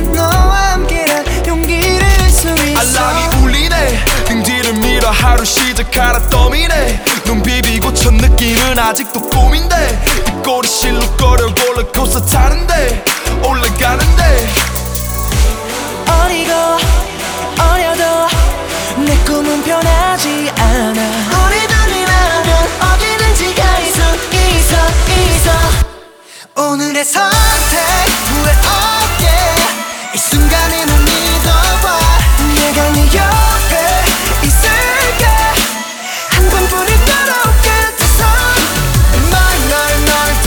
너와 함께란 용기를 수 있어. 알람이 울리네. 등 뒤를 밀어 하루 시작하라 떠미네. 눈 비비고 첫 느낌은 아직도 꿈인데 입꼬리 실룩거려 롤러코스터 타는데 올라가는데. 어리고 어려도 내 꿈은 변하지 않아. 우리 둘이라면 어디든지 갈 수 있어. 오늘의 선택 후회 없게 이 순간에 널 믿어봐. 내가 네 옆에 있을게. 한 번뿐인 너로 끝에서 My night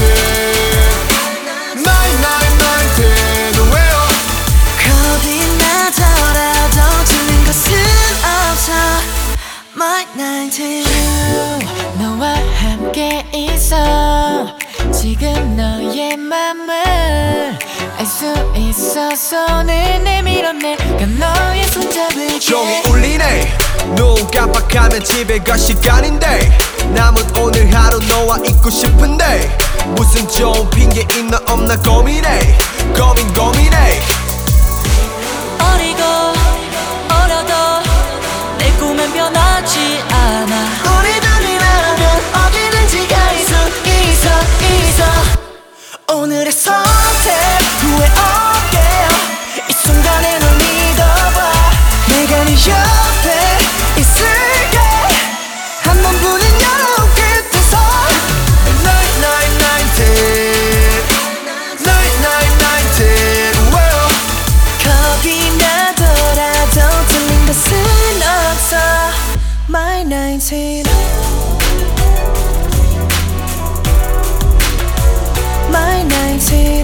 nineteen 왜요? 겁이 나더라도 틀린 것은 없어. My 19 너와 함께 있어. 지금 너의 맘을 알 수 있어. 손을 내밀어 내가 너의 손잡을게. 종이 울리네. 눈 깜빡하면 집에 갈 시간인데 남은 오늘 하루 너와 있고 싶은데 무슨 좋은 핑계 있나 없나 고민해. 고민해. 어리고 어려도 내 꿈은 변하지 않아. 우리 둘이라면 어디든지 갈 수 있어. 오늘의 선택 후회 없게 이 순간에 널 믿어봐. 내가 네 옆에 있을게. 한 번뿐인 여름 끝에서 Night nineteen 왜요? 겁이 나더라도 틀린 것은 없어. My 19 My 19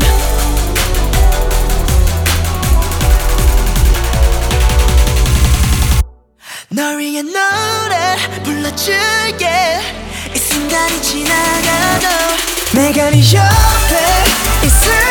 널 위해 노래 불러줄게. 이 순간이 지나가도 내가 네 옆에 있을